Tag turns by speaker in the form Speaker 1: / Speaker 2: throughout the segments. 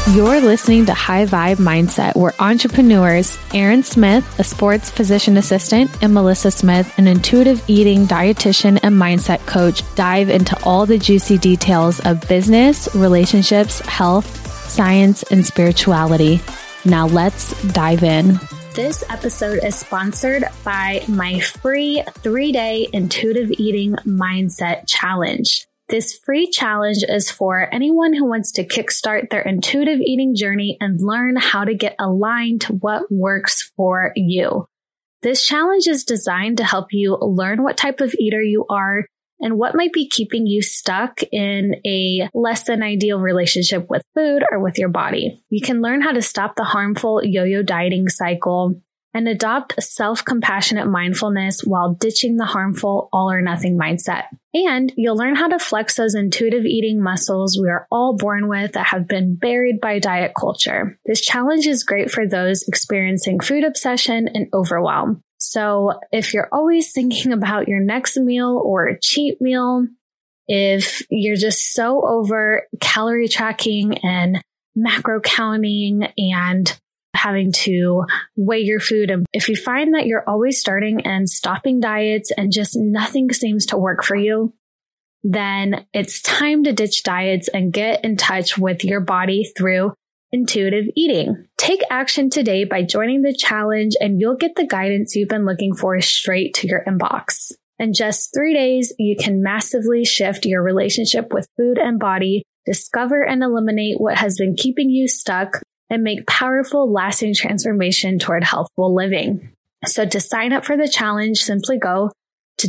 Speaker 1: You're listening to High Vibe Mindset, where entrepreneurs Erin Smith, a sports physician assistant, and Melissa Smith, an intuitive eating dietitian and mindset coach, dive into all the juicy details of business, relationships, health, science, and spirituality. Now let's dive in. This episode is sponsored by my free 3-day intuitive eating mindset challenge. This free challenge is for anyone who wants to kickstart their intuitive eating journey and learn how to get aligned to what works for you. This challenge is designed to help you learn what type of eater you are and what might be keeping you stuck in a less than ideal relationship with food or with your body. You can learn how to stop the harmful yo-yo dieting cycle and adopt a self-compassionate mindfulness while ditching the harmful all or nothing mindset. And you'll learn how to flex those intuitive eating muscles we are all born with that have been buried by diet culture. This challenge is great for those experiencing food obsession and overwhelm. So if you're always thinking about your next meal or a cheat meal, if you're just so over calorie tracking and macro counting and having to weigh your food, and if you find that you're always starting and stopping diets and just nothing seems to work for you, then it's time to ditch diets and get in touch with your body through intuitive eating. Take action today by joining the challenge, and you'll get the guidance you've been looking for straight to your inbox. In just 3 days, you can massively shift your relationship with food and body, discover and eliminate what has been keeping you stuck, and make powerful, lasting transformation toward healthful living. So to sign up for the challenge, simply go to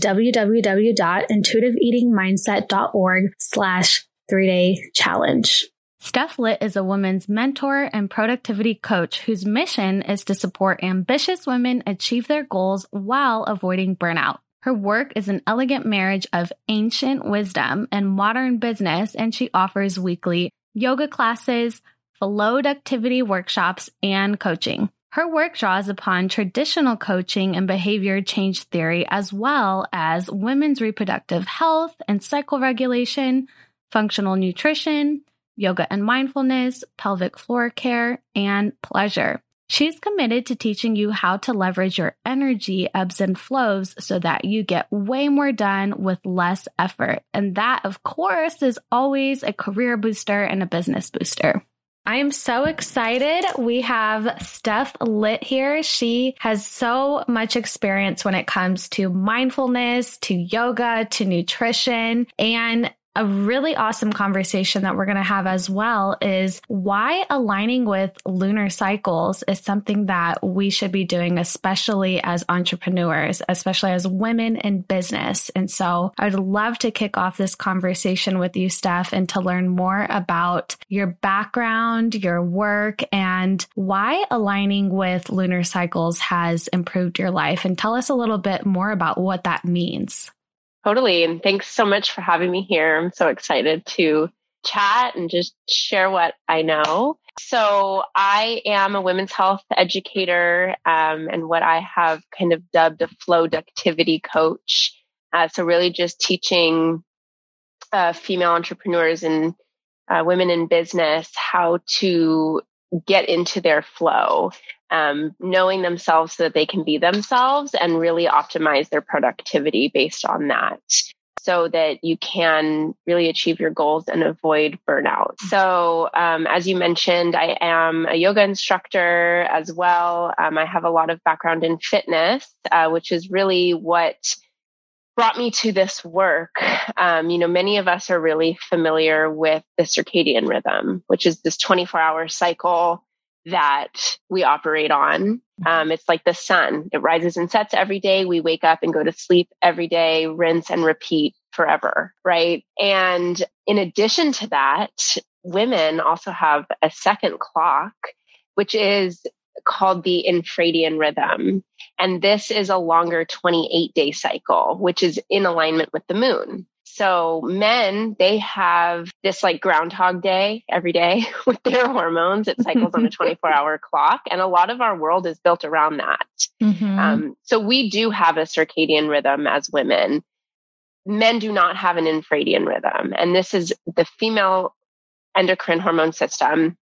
Speaker 1: www.intuitiveeatingmindset.org/3-day-challenge. Steph Litt is a woman's mentor and productivity coach whose mission is to support ambitious women achieve their goals while avoiding burnout. Her work is an elegant marriage of ancient wisdom and modern business, and she offers weekly yoga classes, flowed activity workshops, and coaching. Her work draws upon traditional coaching and behavior change theory, as well as women's reproductive health and cycle regulation, functional nutrition, yoga and mindfulness, pelvic floor care, and pleasure. She's committed to teaching you how to leverage your energy ebbs and flows so that you get way more done with less effort. And that, of course, is always a career booster and a business booster. I am so excited. We have Steph Litt here. She has so much experience when it comes to mindfulness, to yoga, to nutrition, and a really awesome conversation that we're going to have as well is why aligning with lunar cycles is something that we should be doing, especially as entrepreneurs, especially as women in business. And so I would love to kick off this conversation with you, Steph, and to learn more about your background, your work, and why aligning with lunar cycles has improved your life. And tell us a little bit more about what that means.
Speaker 2: Totally. And thanks so much for having me here. I'm so excited to chat and just share what I know. So I am a women's health educator and what I have kind of dubbed a flowductivity coach. So really just teaching female entrepreneurs and women in business how to get into their flow, knowing themselves so that they can be themselves and really optimize their productivity based on that so that you can really achieve your goals and avoid burnout. So as you mentioned, I am a yoga instructor as well. I have a lot of background in fitness, which is really what brought me to this work. Many of us are really familiar with the circadian rhythm, which is this 24-hour cycle that we operate on. It's like the sun. It rises and sets every day. We wake up and go to sleep every day, rinse and repeat forever, right? And in addition to that, women also have a second clock, which is called the infradian rhythm. And this is a longer 28-day cycle, which is in alignment with the moon. So men, they have this like Groundhog Day every day with their hormones. It cycles on a 24-hour clock. And a lot of our world is built around that. Mm-hmm. So we do have a circadian rhythm as women. Men do not have an infradian rhythm. And this is the female endocrine hormone system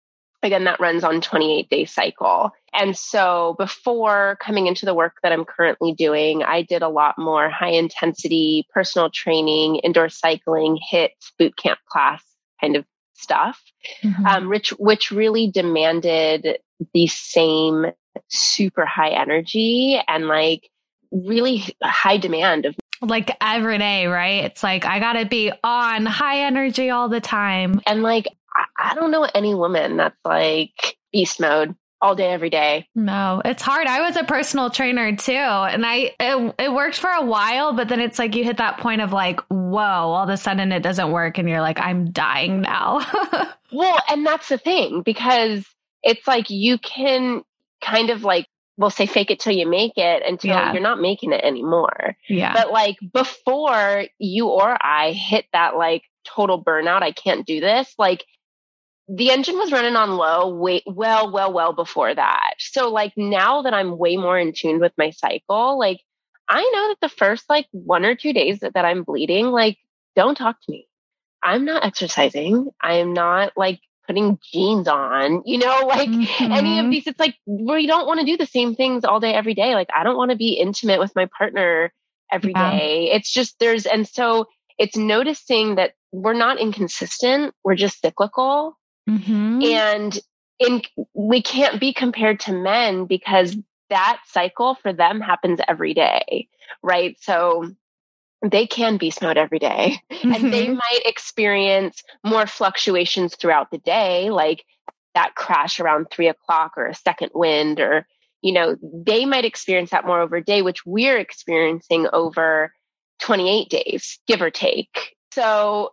Speaker 2: again, that runs on 28-day cycle. And so before coming into the work that I'm currently doing, I did a lot more high intensity personal training, indoor cycling, HIIT, boot camp class kind of stuff, which really demanded the same super high energy and like really high demand of
Speaker 1: like every day, right? It's like, I got to be on high energy all the time.
Speaker 2: And like, I don't know any woman that's like beast mode all day, every day.
Speaker 1: No, it's hard. I was a personal trainer too. And it worked for a while, but then it's like you hit that point of like, whoa, all of a sudden it doesn't work. And you're like, I'm dying now.
Speaker 2: Well, and that's the thing, because it's like you can kind of like, we'll say fake it till you make it until you're not making it anymore.
Speaker 1: Yeah.
Speaker 2: But like before you or I hit that like total burnout, I can't do this. Like the engine was running on low well before that. So like now that I'm way more in tune with my cycle, like I know that the first like 1 or 2 days that I'm bleeding, like don't talk to me. I'm not exercising. I'm not like putting jeans on, like any of these. It's like, we don't want to do the same things all day, every day. Like, I don't want to be intimate with my partner every day. It's just and so it's noticing that we're not inconsistent. We're just cyclical. And we can't be compared to men because that cycle for them happens every day. Right. So they can beast mode every day and they might experience more fluctuations throughout the day, like that crash around 3 o'clock or a second wind, or, they might experience that more over a day, which we're experiencing over 28 days, give or take. So,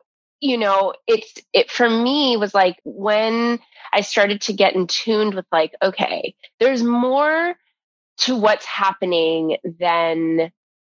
Speaker 2: it for me was like when I started to get in tuned with like, okay, there's more to what's happening than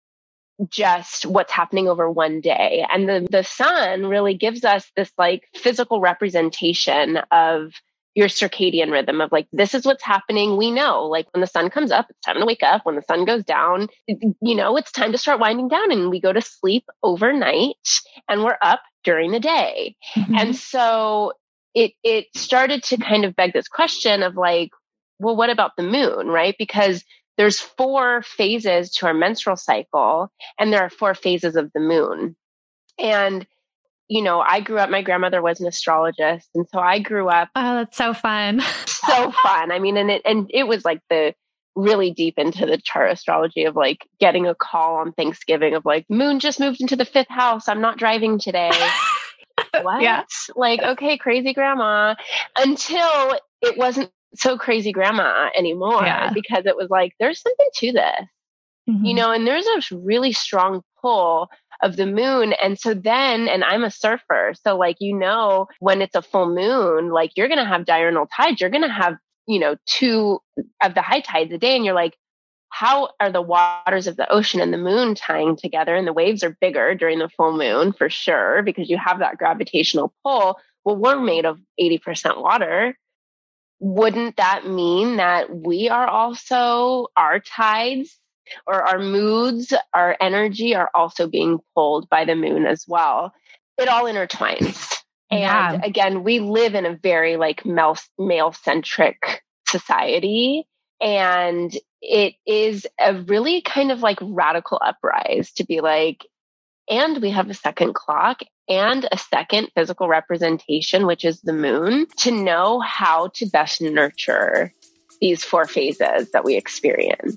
Speaker 2: just what's happening over one day. And the sun really gives us this like physical representation of your circadian rhythm of like, this is what's happening. We know like when the sun comes up, it's time to wake up. When the sun goes down, it's time to start winding down, and we go to sleep overnight and we're up during the day. And so it started to kind of beg this question of like, well, what about the moon, right? Because there's 4 phases to our menstrual cycle, and there are 4 phases of the moon. And, I grew up, my grandmother was an astrologist. And so I grew up.
Speaker 1: Oh, that's so fun.
Speaker 2: So fun. I mean, and it was like the really deep into the chart astrology of like getting a call on Thanksgiving of like, moon just moved into the 5th house. I'm not driving today. What?
Speaker 1: Yeah.
Speaker 2: Like, okay, crazy grandma. Until it wasn't so crazy grandma anymore, because it was like, there's something to this, and there's a really strong pull of the moon. And so then, and I'm a surfer. So like, when it's a full moon, like you're going to have diurnal tides, you're going to have, 2 of the high tides a day. And you're like, how are the waters of the ocean and the moon tying together? And the waves are bigger during the full moon for sure, because you have that gravitational pull. Well, we're made of 80% water. Wouldn't that mean that we are also, our tides or our moods, our energy are also being pulled by the moon as well? It all intertwines.
Speaker 1: Yeah.
Speaker 2: And again, we live in a very like male-centric society. And it is a really kind of like radical uprise to be like, and we have a second clock and a second physical representation, which is the moon, to know how to best nurture these 4 phases that we experience.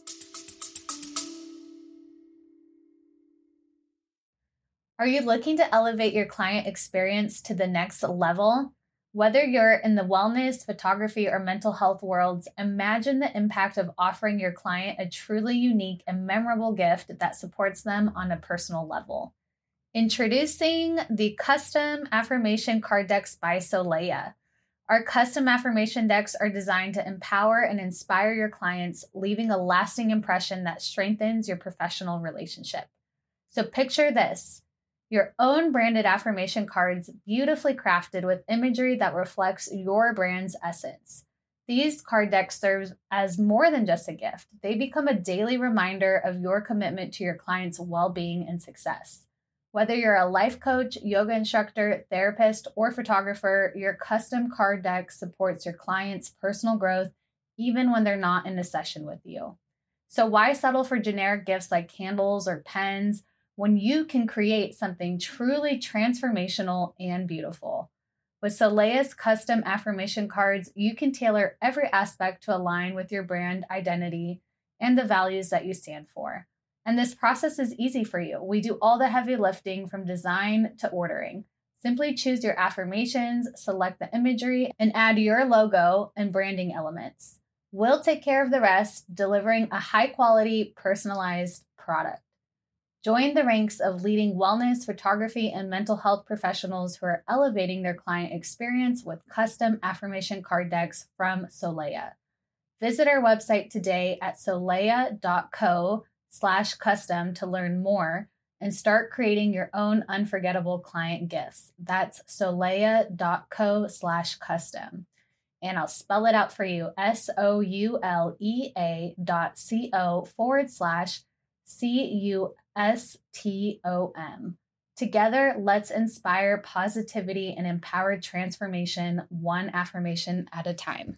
Speaker 3: Are you looking to elevate your client experience to the next level? Whether you're in the wellness, photography, or mental health worlds, imagine the impact of offering your client a truly unique and memorable gift that supports them on a personal level. Introducing the Custom Affirmation Card Decks by Solea. Our custom affirmation decks are designed to empower and inspire your clients, leaving a lasting impression that strengthens your professional relationship. So picture this. Your own branded affirmation cards, beautifully crafted with imagery that reflects your brand's essence. These card decks serve as more than just a gift. They become a daily reminder of your commitment to your client's well-being and success. Whether you're a life coach, yoga instructor, therapist, or photographer, your custom card deck supports your clients' personal growth even when they're not in a session with you. So why settle for generic gifts like candles or pens when you can create something truly transformational and beautiful? With Soleia's custom affirmation cards, you can tailor every aspect to align with your brand identity and the values that you stand for. And this process is easy for you. We do all the heavy lifting from design to ordering. Simply choose your affirmations, select the imagery, and add your logo and branding elements. We'll take care of the rest, delivering a high-quality, personalized product. Join the ranks of leading wellness, photography, and mental health professionals who are elevating their client experience with custom affirmation card decks from Soleia. Visit our website today at soleia.co/custom to learn more and start creating your own unforgettable client gifts. That's soleia.co/custom. And I'll spell it out for you, soulea.co/CUSTOM. Together, let's inspire positivity and empower transformation one affirmation at a time.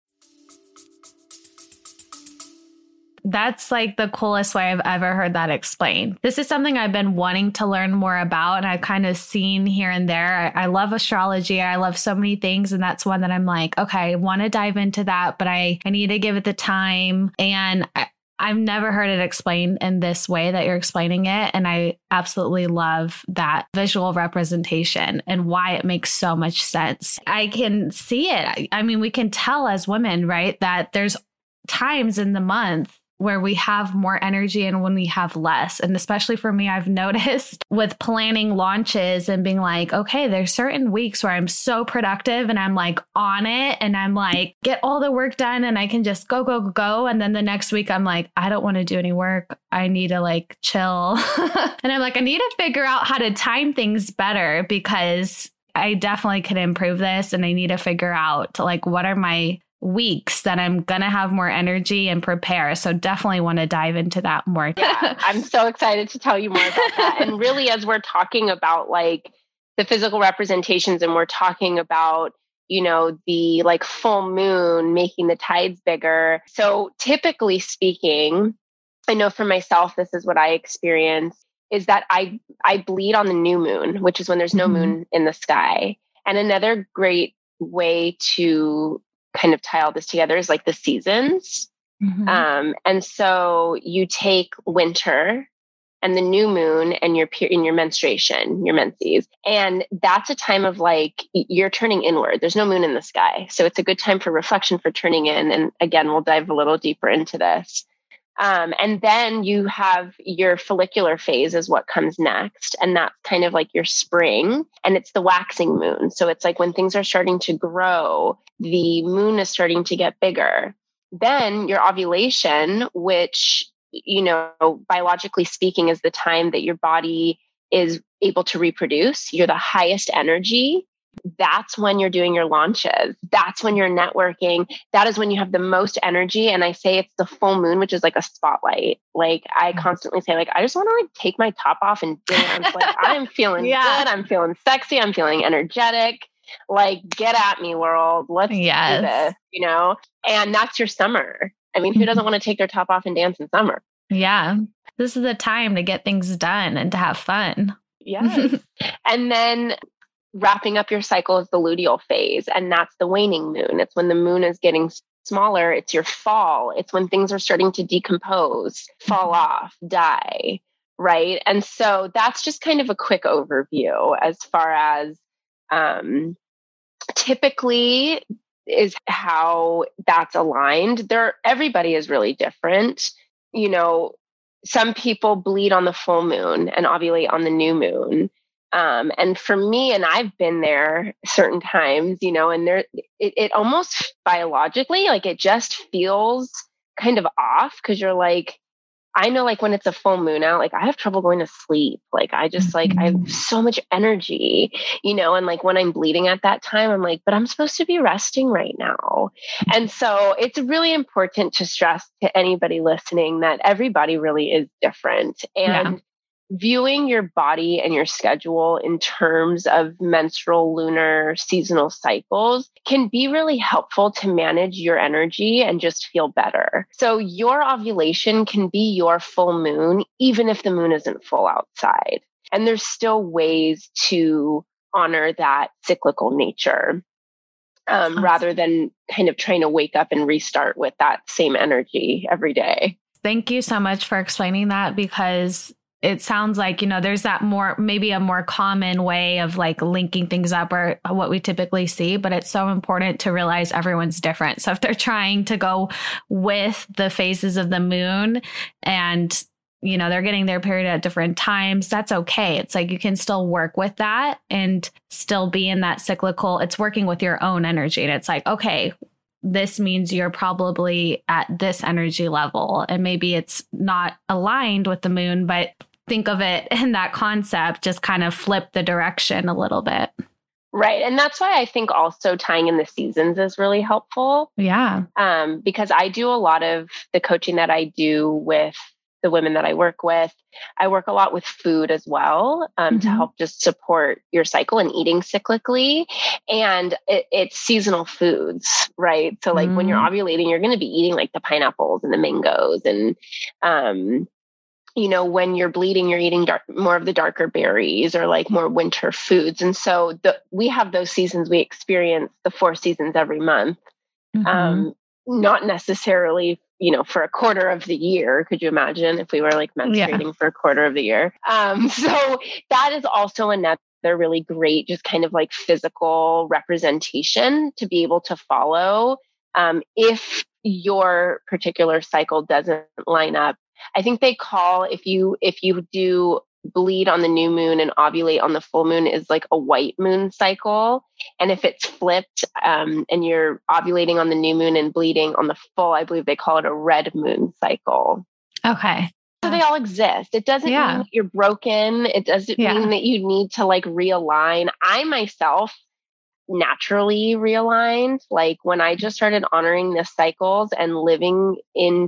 Speaker 1: That's like the coolest way I've ever heard that explained. This is something I've been wanting to learn more about, and I've kind of seen here and there. I love astrology. I love so many things. And that's one that I'm like, okay, I want to dive into that, but I need to give it the time. And I've never heard it explained in this way that you're explaining it. And I absolutely love that visual representation and why it makes so much sense. I can see it. I mean, we can tell as women, right, that there's times in the month where we have more energy and when we have less. And especially for me, I've noticed with planning launches and being like, okay, there's certain weeks where I'm so productive and I'm like on it and I'm like, get all the work done and I can just go. And then the next week I'm like, I don't want to do any work. I need to like chill. And I'm like, I need to figure out how to time things better because I definitely could improve this. And I need to figure out like, what are my weeks that I'm going to have more energy and prepare. So definitely want to dive into that more.
Speaker 2: Yeah, I'm so excited to tell you more about that. And really, as we're talking about like the physical representations and we're talking about, you know, the like full moon making the tides bigger. So typically speaking, I know for myself, this is what I experience is that I bleed on the new moon, which is when there's no moon in the sky. And another great way to kind of tie all this together is like the seasons. And so you take winter and the new moon and your menstruation, your menses. And that's a time of like, you're turning inward. There's no moon in the sky. So it's a good time for reflection, for turning in. And again, we'll dive a little deeper into this. And then you have your follicular phase is what comes next. And that's kind of like your spring and it's the waxing moon. So it's like when things are starting to grow, the moon is starting to get bigger. Then your ovulation, which, you know, biologically speaking is the time that your body is able to reproduce. You're the highest energy. That's when you're doing your launches. That's when you're networking. That is when you have the most energy. And I say it's the full moon, which is like a spotlight. Like I constantly say, like, I just want to like take my top off and dance. Like I'm feeling good. I'm feeling sexy. I'm feeling energetic. Like get at me, world. Let's do this, you know? And that's your summer. I mean, who doesn't want to take their top off and dance in summer?
Speaker 1: Yeah. This is the time to get things done and to have fun.
Speaker 2: Yes. And then wrapping up your cycle is the luteal phase, and that's the waning moon. It's when the moon is getting smaller. It's your fall. It's when things are starting to decompose, fall off, die, right? And so that's just kind of a quick overview as far as typically is how that's aligned. Everybody is really different. You know, some people bleed on the full moon and ovulate on the new moon. And for me, and I've been there certain times, you know, and it almost biologically, like it just feels kind of off because you're like, I know like when it's a full moon out, like I have trouble going to sleep. Like I just like, I have so much energy, you know, and like when I'm bleeding at that time, I'm like, but I'm supposed to be resting right now. And so it's really important to stress to anybody listening that everybody really is different. And viewing your body and your schedule in terms of menstrual, lunar, seasonal cycles can be really helpful to manage your energy and just feel better. So your ovulation can be your full moon, even if the moon isn't full outside. And there's still ways to honor that cyclical nature, rather than kind of trying to wake up and restart with that same energy every day.
Speaker 1: Thank you so much for explaining that, because it sounds like, there's that maybe a more common way of like linking things up, or what we typically see, but it's so important to realize everyone's different. So if they're trying to go with the phases of the moon and, they're getting their period at different times, that's okay. It's like, you can still work with that and still be in that cyclical, it's working with your own energy. And it's like, okay, this means you're probably at this energy level, and maybe it's not aligned with the moon, but think of it in that concept, just kind of flip the direction a little bit.
Speaker 2: Right. And that's why I think also tying in the seasons is really helpful.
Speaker 1: Yeah.
Speaker 2: Because I do a lot of the coaching that I do with the women that I work with. I work a lot with food as well, to help just support your cycle and eating cyclically. And it's seasonal foods, right? So like when you're ovulating, you're going to be eating like the pineapples and the mangoes, and when you're bleeding, you're eating more of the darker berries or like more winter foods. And so we have those seasons. We experience the 4 seasons every month. Not necessarily, for a quarter of the year. Could you imagine if we were like menstruating for a quarter of the year? So that is also another really great, just kind of like physical representation to be able to follow. If your particular cycle doesn't line up, I think they call, if you do bleed on the new moon and ovulate on the full moon, is like a white moon cycle. And if it's flipped, and you're ovulating on the new moon and bleeding on the full, I believe they call it a red moon cycle.
Speaker 1: Okay.
Speaker 2: So they all exist. It doesn't mean that you're broken. It doesn't mean that you need to like realign. I myself naturally realigned. Like when I just started honoring the cycles and living in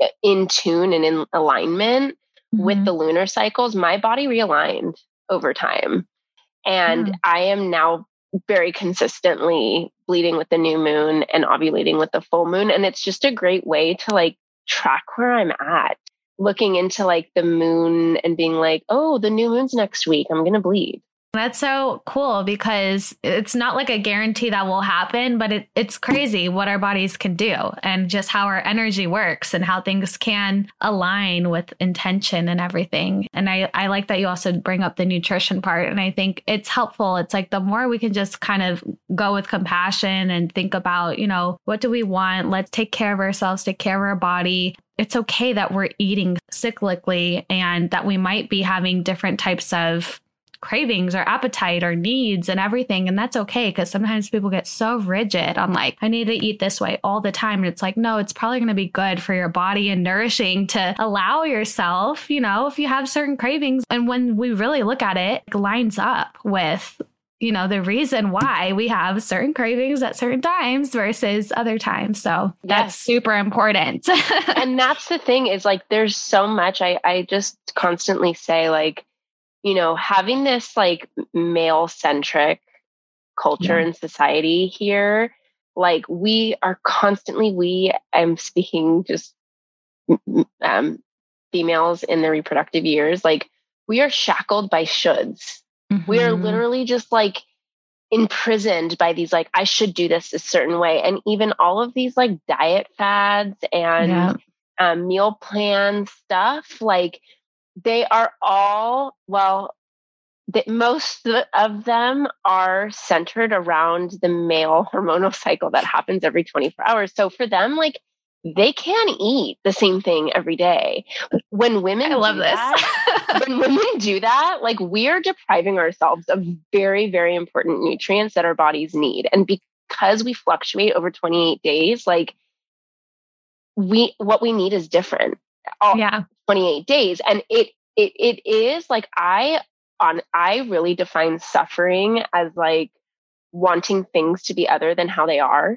Speaker 2: tune and in alignment with the lunar cycles, my body realigned over time. And I am now very consistently bleeding with the new moon and ovulating with the full moon. And it's just a great way to like track where I'm at, looking into like the moon and being like, oh, the new moon's next week, I'm going to bleed.
Speaker 1: That's so cool, because it's not like a guarantee that will happen, but it's crazy what our bodies can do, and just how our energy works and how things can align with intention and everything. And I like that you also bring up the nutrition part. And I think it's helpful. It's like the more we can just kind of go with compassion and think about, what do we want? Let's take care of ourselves, take care of our body. It's okay that we're eating cyclically and that we might be having different types of cravings or appetite or needs and everything. And that's okay, because sometimes people get so rigid on like, I need to eat this way all the time. And it's like, no, it's probably going to be good for your body and nourishing to allow yourself, if you have certain cravings. And when we really look at it, it lines up with, the reason why we have certain cravings at certain times versus other times. So that's super important.
Speaker 2: And that's the thing, is like, there's so much, I just constantly say like, having this like male centric culture and society here, like I'm speaking just females in their reproductive years, like we are shackled by shoulds. We are literally just like imprisoned by these, like, I should do this a certain way. And even all of these like diet fads and meal plan stuff, like they are all, most of them are centered around the male hormonal cycle that happens every 24 hours. So for them, like they can eat the same thing every day. When women when women do that, like we are depriving ourselves of very, very important nutrients that our bodies need. And because we fluctuate over 28 days, like what we need is different. 28 days. And it is like, I really define suffering as like wanting things to be other than how they are.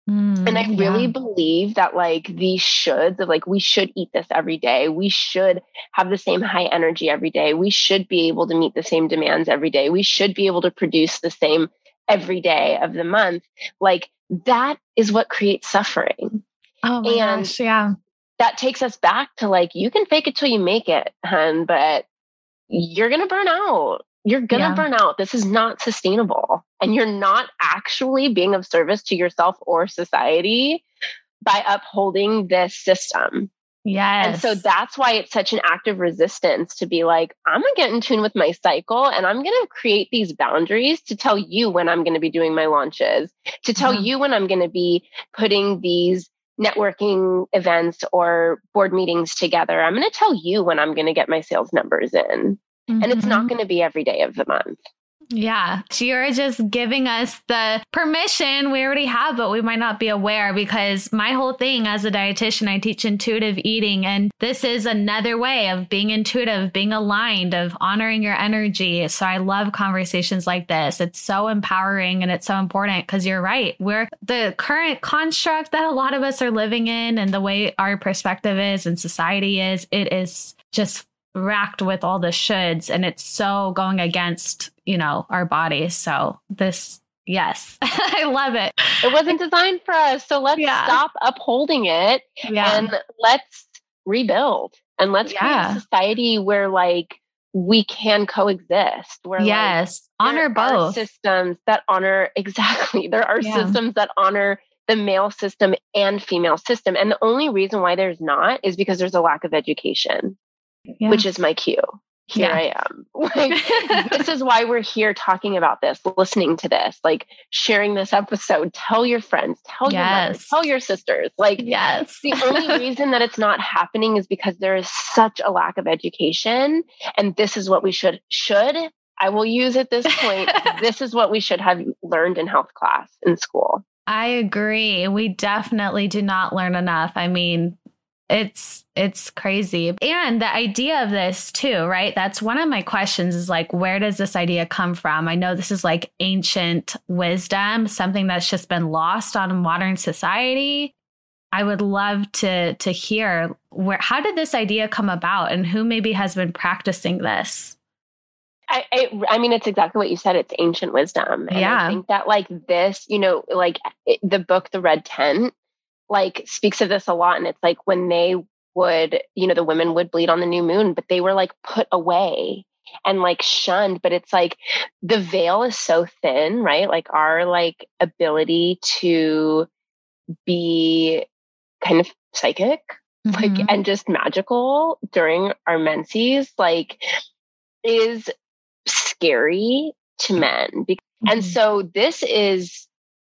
Speaker 2: And I really
Speaker 1: Yeah.
Speaker 2: believe that like these shoulds of like, we should eat this every day. We should have the same high energy every day. We should be able to meet the same demands every day. We should be able to produce the same every day of the month. Like that is what creates suffering.
Speaker 1: Oh my
Speaker 2: And
Speaker 1: gosh. Yeah.
Speaker 2: that takes us back to like, you can fake it till you make it, hun, but you're going to burn out. You're going to
Speaker 1: Yeah.
Speaker 2: burn out. This is not sustainable. And you're not actually being of service to yourself or society by upholding this system.
Speaker 1: Yes.
Speaker 2: And so that's why it's such an active resistance to be like, I'm going to get in tune with my cycle and I'm going to create these boundaries to tell you when I'm going to be doing my launches, to tell you when I'm going to be putting these networking events or board meetings together. I'm going to tell you when I'm going to get my sales numbers in. And it's not going to be every day of the month.
Speaker 1: Yeah. You're just giving us the permission we already have, but we might not be aware, because my whole thing as a dietitian, I teach intuitive eating. And this is another way of being intuitive, being aligned, of honoring your energy. So I love conversations like this. It's so empowering and it's so important, because you're right. We're the current construct that a lot of us are living in, and the way our perspective is and society is, it is just racked with all the shoulds, and it's so going against, our bodies. So this, yes, I love it.
Speaker 2: It wasn't designed for us. So let's stop upholding it and let's rebuild, and let's create a society where like we can coexist. Where like,
Speaker 1: honor both
Speaker 2: systems that honor there are systems that honor the male system and female system. And the only reason why there's not is because there's a lack of education. Which is my cue. Here I am. Like, this is why we're here talking about this, listening to this, like sharing this episode. Tell your friends, tell your mothers, tell your sisters. Like, the only reason that it's not happening is because there is such a lack of education. And this is what we should, I will use at this point, this is what we should have learned in health class in school.
Speaker 1: I agree. We definitely do not learn enough. I mean, it's crazy. And the idea of this too, right? That's one of my questions, is like, where does this idea come from? I know this is like ancient wisdom, something that's just been lost on modern society. I would love to hear how did this idea come about, and who maybe has been practicing this?
Speaker 2: I mean, it's exactly what you said. It's ancient wisdom. And I think that like this, the book, The Red Tent, like speaks of this a lot. And it's like when they would, the women would bleed on the new moon, but they were like put away and like shunned. But it's like the veil is so thin, right? Like our like ability to be kind of psychic, like, and just magical during our menses, like, is scary to men. And so this is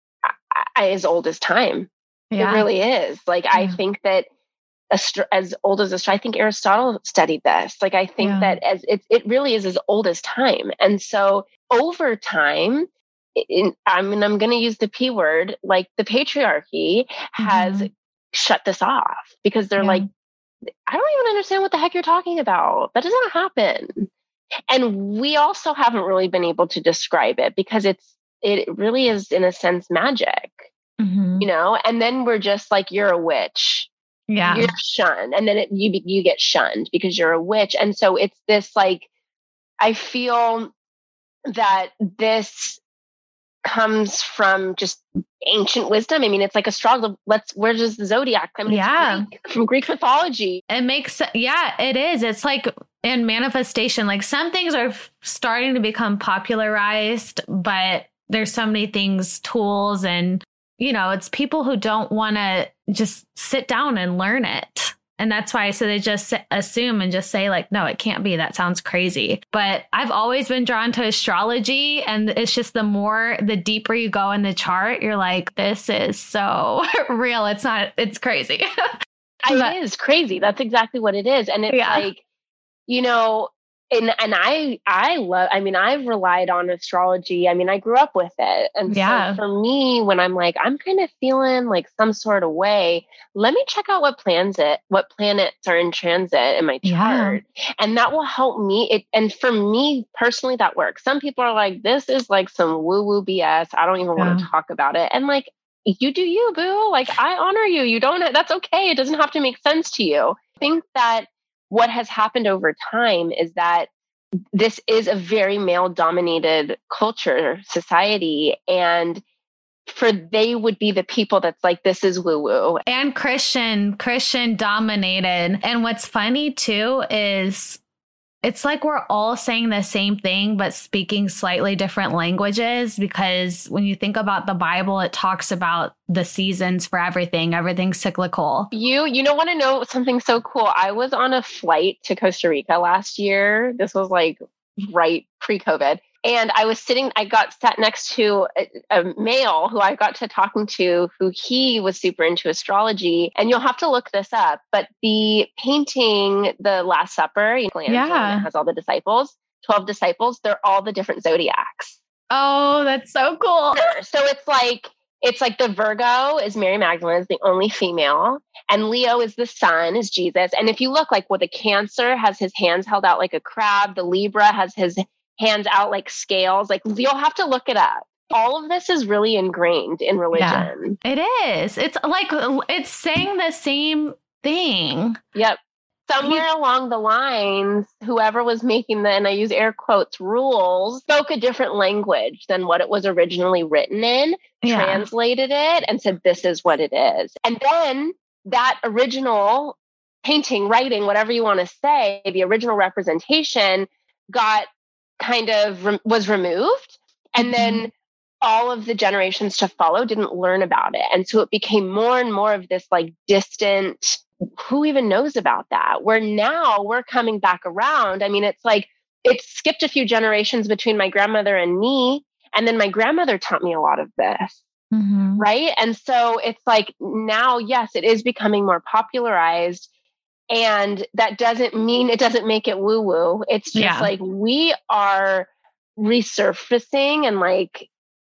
Speaker 2: as old as time. It really is. Like, I think that as old as I think Aristotle studied this. Like, I think that as it really is as old as time. And so over time, I'm going to use the P word, like the patriarchy has shut this off, because they're like, I don't even understand what the heck you're talking about. That doesn't happen. And we also haven't really been able to describe it, because it really is in a sense magic. And then we're just like, you're a witch. You're shunned. And then you get shunned because you're a witch. And so it's this like, I feel that this comes from just ancient wisdom. I mean, it's like astrology. Where does the zodiac come? It's from Greek mythology.
Speaker 1: It makes, it is. It's like in manifestation, like some things are starting to become popularized, but there's so many things, tools, and it's people who don't want to just sit down and learn it. And that's why, so they just assume and just say like, no, it can't be. That sounds crazy. But I've always been drawn to astrology. And it's just the deeper you go in the chart, you're like, this is so real. It's crazy.
Speaker 2: It is crazy. That's exactly what it is. And it's like, and I love, I mean, I've relied on astrology. I mean, I grew up with it. And so for me, when I'm like, I'm kind of feeling like some sort of way, let me check out what planets are in transit in my chart. And that will help me. And for me personally, that works. Some people are like, this is like some woo-woo BS. I don't even want to talk about it. And like, you do you, boo. Like, I honor you. You don't, that's okay. It doesn't have to make sense to you. I think that what has happened over time is that this is a very male dominated culture, society. And they would be the people that's like, this is woo woo.
Speaker 1: And Christian dominated. And what's funny too is it's like we're all saying the same thing, but speaking slightly different languages, because when you think about the Bible, it talks about the seasons for everything. Everything's cyclical.
Speaker 2: You want to know something so cool? I was on a flight to Costa Rica last year. This was like right pre-COVID. And I got sat next to a male who I got to talking to, who he was super into astrology. And you'll have to look this up. But the painting, The Last Supper, it has all the disciples, 12 disciples. They're all the different zodiacs.
Speaker 1: Oh, that's so cool.
Speaker 2: So it's like the Virgo is Mary Magdalene, is the only female. And Leo is the sun, is Jesus. And if you look, like, the Cancer has his hands held out like a crab. The Libra has his hands out like scales. Like, you'll have to look it up. All of this is really ingrained in religion.
Speaker 1: Yeah, it is. It's like, it's saying the same thing.
Speaker 2: Yep. Somewhere along the lines, whoever was making and I use air quotes, rules, spoke a different language than what it was originally written in, translated it, and said, this is what it is. And then that original painting, writing, whatever you want to say, the original representation was removed. And then all of the generations to follow didn't learn about it. And so it became more and more of this like distant, who even knows about that? Where now we're coming back around. I mean, it's like, it skipped a few generations between my grandmother and me. And then my grandmother taught me a lot of this. Right. And so it's like now, yes, it is becoming more popularized. And that doesn't mean it doesn't make it woo woo. It's just like we are resurfacing and like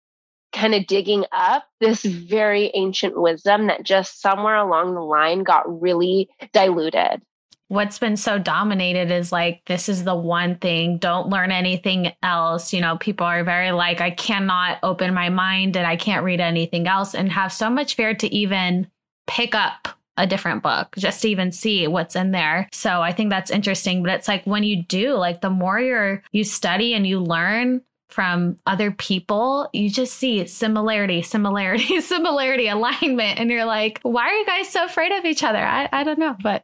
Speaker 2: kind of digging up this very ancient wisdom that just somewhere along the line got really diluted.
Speaker 1: What's been so dominated is like, this is the one thing, don't learn anything else. You know, people are very like, I cannot open my mind and I can't read anything else, and have so much fear to even pick up a different book, just to even see what's in there. So I think that's interesting. But it's like, when you do, like, the more you study and you learn from other people, you just see similarity, alignment. And you're like, why are you guys so afraid of each other? I don't know, but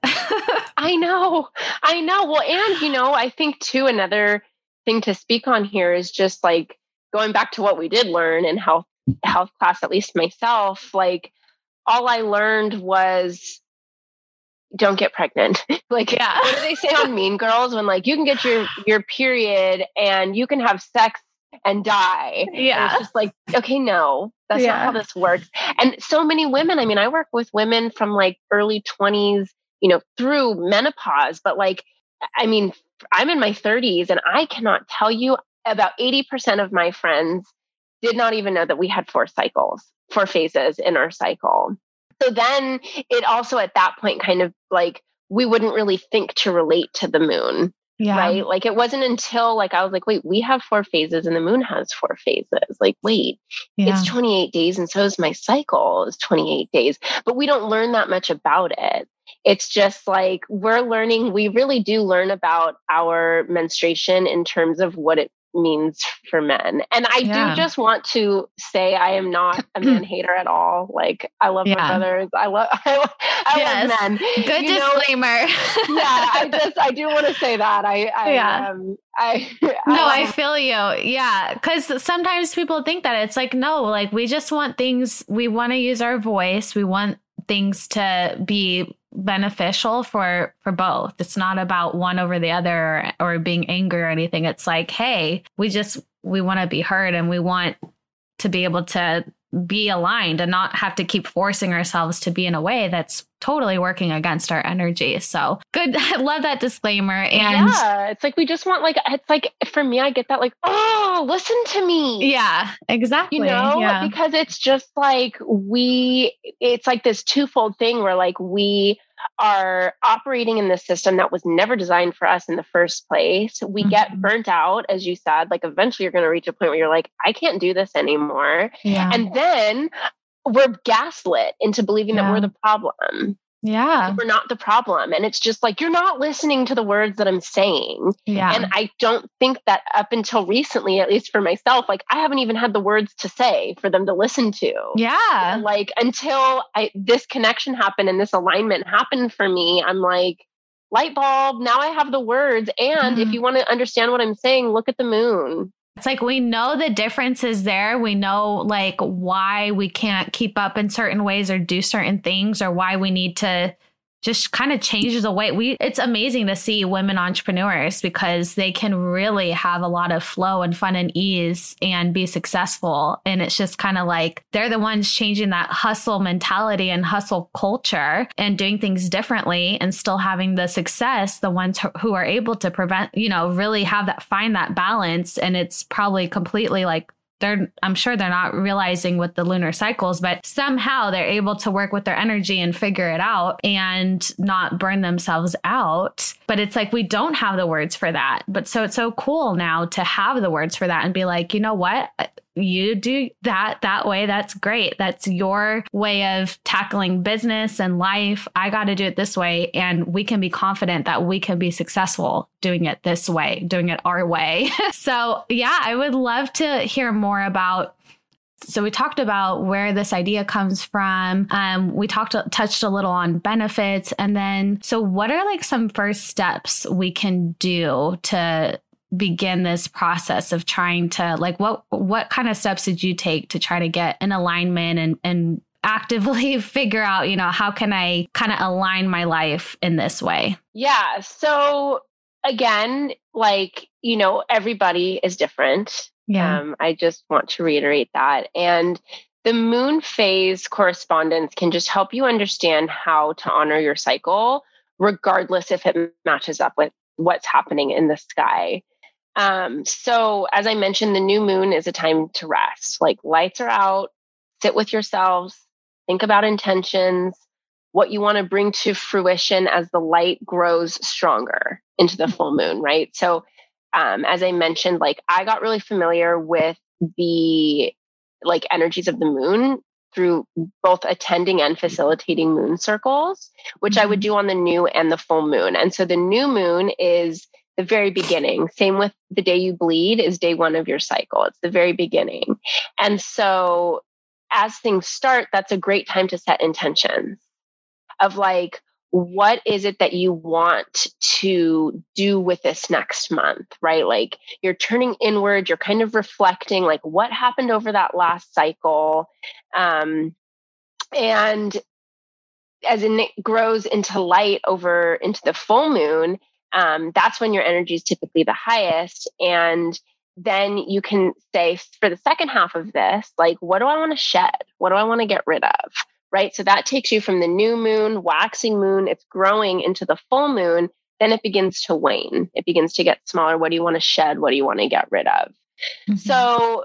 Speaker 2: I know. Well, and, I think too, another thing to speak on here is just like going back to what we did learn in health class, at least myself, like, all I learned was don't get pregnant. Like, what do they say on Mean Girls when like you can get your period and you can have sex and die?
Speaker 1: Yeah.
Speaker 2: And it's just like, okay, no, that's not how this works. And so many women, I mean, I work with women from like early 20s, through menopause, but like, I mean, I'm in my 30s and I cannot tell you, about 80% of my friends did not even know that we had 4 phases in our cycle. So then it also at that point kind of like, we wouldn't really think to relate to the moon, right? Like, it wasn't until like, I was like, wait, we have 4 phases and the moon has 4 phases. Like, wait, it's 28 days. And so is my cycle is 28 days, but we don't learn that much about it. It's just like, we really do learn about our menstruation in terms of what it means for men. And I do just want to say I am not a man hater at all. Like, I love my brothers. I love men.
Speaker 1: Good disclaimer.
Speaker 2: I do want to say that.
Speaker 1: I feel you. Yeah. Because sometimes people think that it's like, no, like, we just want things, we want to use our voice. We want things to be beneficial for both. It's not about one over the other or being angry or anything. It's like, hey, we want to be heard and we want to be able to be aligned and not have to keep forcing ourselves to be in a way that's totally working against our energy. So good. I love that disclaimer. And
Speaker 2: it's like, we just want it's like, for me, I get that like, oh, listen to me.
Speaker 1: Yeah, exactly.
Speaker 2: Because it's just like it's like this twofold thing where like we are operating in this system that was never designed for us in the first place. We get burnt out, as you said, like eventually you're going to reach a point where you're like, I can't do this anymore. Yeah. And then we're gaslit into believing that we're the problem.
Speaker 1: Yeah.
Speaker 2: We're not the problem. And it's just like, you're not listening to the words that I'm saying.
Speaker 1: Yeah.
Speaker 2: And I don't think that up until recently, at least for myself, like I haven't even had the words to say for them to listen to.
Speaker 1: Yeah.
Speaker 2: And like until this connection happened and this alignment happened for me, I'm like, light bulb, now I have the words. And if you want to understand what I'm saying, look at the moon.
Speaker 1: It's like, we know the difference is there. We know like why we can't keep up in certain ways or do certain things, or why we need to just kind of change the way it's amazing to see women entrepreneurs, because they can really have a lot of flow and fun and ease and be successful. And it's just kind of like, they're the ones changing that hustle mentality and hustle culture and doing things differently and still having the success, the ones who are able to really find that balance. And it's probably completely like, I'm sure they're not realizing with the lunar cycles, but somehow they're able to work with their energy and figure it out and not burn themselves out. But it's like, we don't have the words for that. But so it's so cool now to have the words for that and be like, you know what? You do that way. That's great. That's your way of tackling business and life. I got to do it this way. And we can be confident that we can be successful doing it this way, doing it our way. So yeah, I would love to hear more about. So we talked about where this idea comes from. We touched a little on benefits. And then, so what are like some first steps we can do to begin this process of trying to like, what kind of steps did you take to try to get in alignment and actively figure out, how can I kind of align my life in this way?
Speaker 2: Yeah. So again, like, everybody is different.
Speaker 1: Yeah.
Speaker 2: I just want to reiterate that. And the moon phase correspondence can just help you understand how to honor your cycle, regardless if it matches up with what's happening in the sky. So as I mentioned, the new moon is a time to rest. Like, lights are out, sit with yourselves, think about intentions, what you want to bring to fruition as the light grows stronger into the full moon, right? So, as I mentioned, like, I got really familiar with the energies of the moon through both attending and facilitating moon circles, which I would do on the new and the full moon. And so the new moon is the very beginning. Same with the day you bleed is day one of your cycle. It's the very beginning. And so as things start, that's a great time to set intentions of like, what is it that you want to do with this next month, right? Like, you're turning inward, you're kind of reflecting like what happened over that last cycle. And as it grows into light over into the full moon, that's when your energy is typically the highest. And then you can say, for the second half of this, like, what do I want to shed? What do I want to get rid of? Right. So that takes you from the new moon, waxing moon, it's growing into the full moon. Then it begins to wane. It begins to get smaller. What do you want to shed? What do you want to get rid of? Mm-hmm. So,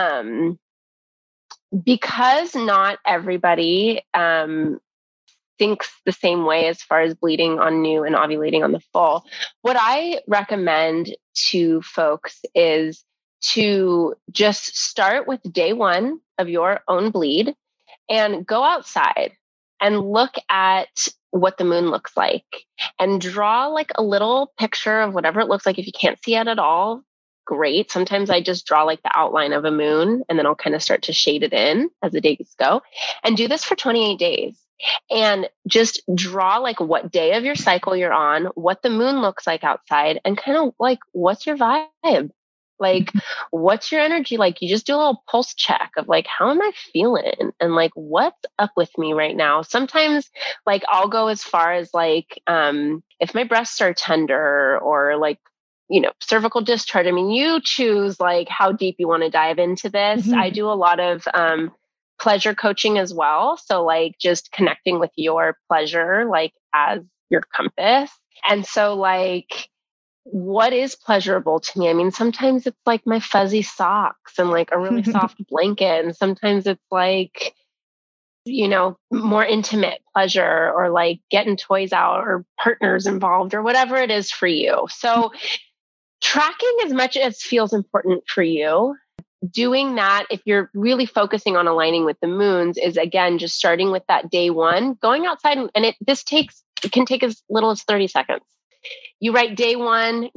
Speaker 2: because not everybody, thinks the same way as far as bleeding on new and ovulating on the full, what I recommend to folks is to just start with day one of your own bleed and go outside and look at what the moon looks like and draw like a little picture of whatever it looks like. If you can't see it at all, great. Sometimes I just draw like the outline of a moon and then I'll kind of start to shade it in as the days go, and do this for 28 days. And just draw like what day of your cycle you're on, what the moon looks like outside, and kind of like, what's your vibe? Like, what's your energy like? You just do a little pulse check of like, how am I feeling? And like, what's up with me right now? Sometimes like I'll go as far as like, if my breasts are tender or like, cervical discharge. I mean, you choose like how deep you want to dive into this. Mm-hmm. I do a lot of, pleasure coaching as well. So like just connecting with your pleasure, like as your compass. And so like, what is pleasurable to me? I mean, sometimes it's like my fuzzy socks and like a really soft blanket. And sometimes it's like, more intimate pleasure or like getting toys out or partners involved or whatever it is for you. So tracking as much as feels important for you. doing that, if you're really focusing on aligning with the moons, is again, just starting with that day one, going outside. And it can take as little as 30 seconds. You write day one,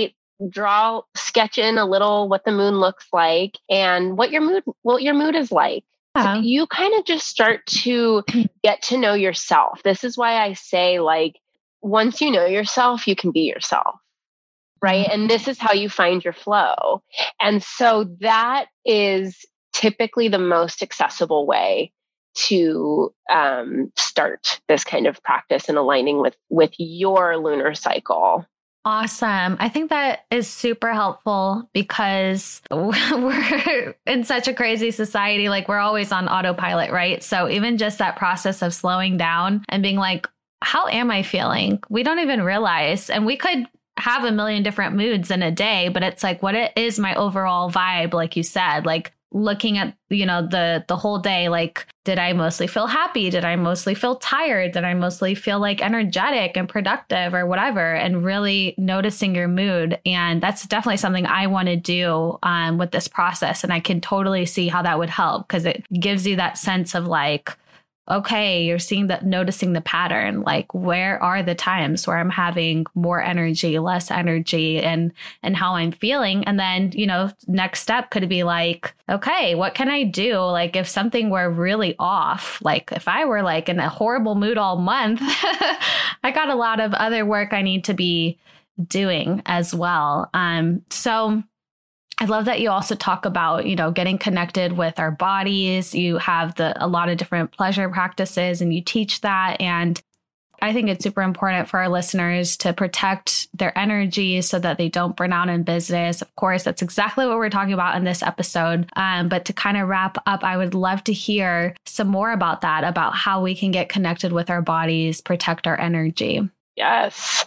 Speaker 2: sketch in a little what the moon looks like and what your mood is like. So you kind of just start to get to know yourself. This is why I say, like, once you know yourself, you can be yourself, right? And this is how you find your flow. And so that is typically the most accessible way to start this kind of practice and aligning with your lunar cycle.
Speaker 1: Awesome. I think that is super helpful because we're in such a crazy society. Like, we're always on autopilot, right? So even just that process of slowing down and being like, how am I feeling? We don't even realize. And we could have a million different moods in a day, but it's like, what is my overall vibe? Like you said, like looking at, the whole day, like, did I mostly feel happy? Did I mostly feel tired? Did I mostly feel like energetic and productive or whatever? And really noticing your mood. And that's definitely something I want to do with this process. And I can totally see how that would help because it gives you that sense of like, okay, you're noticing the pattern, like where are the times where I'm having more energy, less energy, and how I'm feeling. And then, next step could be like, okay, what can I do? Like if something were really off, like if I were like in a horrible mood all month, I got a lot of other work I need to be doing as well. So I love that you also talk about, getting connected with our bodies. You have a lot of different pleasure practices and you teach that. And I think it's super important for our listeners to protect their energy so that they don't burn out in business. Of course, that's exactly what we're talking about in this episode. But to kind of wrap up, I would love to hear some more about that, about how we can get connected with our bodies, protect our energy.
Speaker 2: Yes.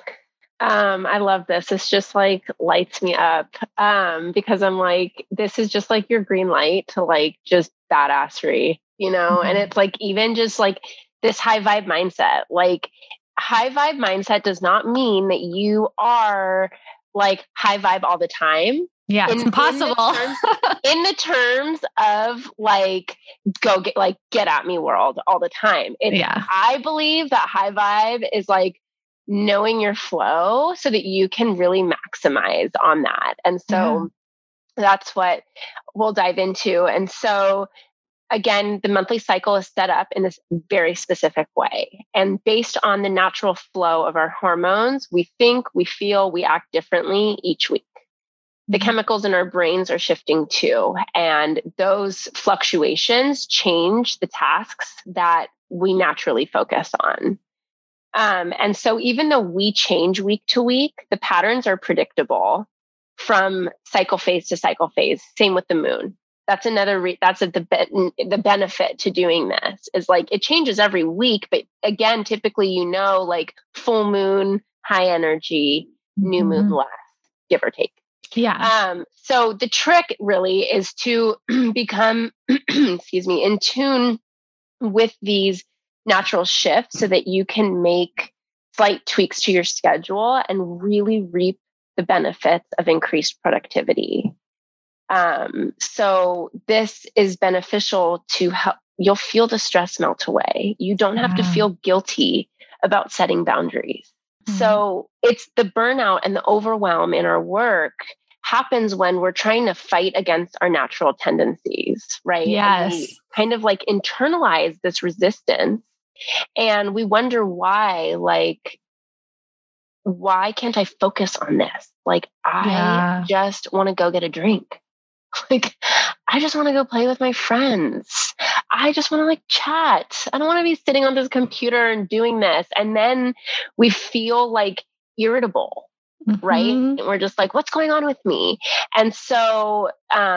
Speaker 2: I love this. It's just like lights me up because I'm like, this is just like your green light to like just badassery, Mm-hmm. And it's like even just like this high vibe mindset. Like high vibe mindset does not mean that you are like high vibe all the time.
Speaker 1: Yeah, it's impossible.
Speaker 2: In the terms of like get at me world all the time. I believe that high vibe is like knowing your flow so that you can really maximize on that. And so that's what we'll dive into. And so again, the monthly cycle is set up in this very specific way. And based on the natural flow of our hormones, we think, we feel, we act differently each week. The chemicals in our brains are shifting too. And those fluctuations change the tasks that we naturally focus on. And so even though we change week to week, the patterns are predictable from cycle phase to cycle phase. Same with the moon. That's another, the benefit to doing this is like, it changes every week. But again, typically, like full moon, high energy, new moon less, give or take.
Speaker 1: Yeah.
Speaker 2: So the trick really is to become, in tune with these natural shifts so that you can make slight tweaks to your schedule and really reap the benefits of increased productivity. So this is beneficial to help. You'll feel the stress melt away. You don't have to feel guilty about setting boundaries. So it's the burnout and the overwhelm in our work happens when we're trying to fight against our natural tendencies, right?
Speaker 1: Yes.
Speaker 2: And we kind of like internalize this resistance. And we wonder why can't I focus on this? Like, I just want to go get a drink. Like, I just want to go play with my friends. I just want to like chat. I don't want to be sitting on this computer and doing this. And then we feel like irritable, right? And we're just like, what's going on with me? And so,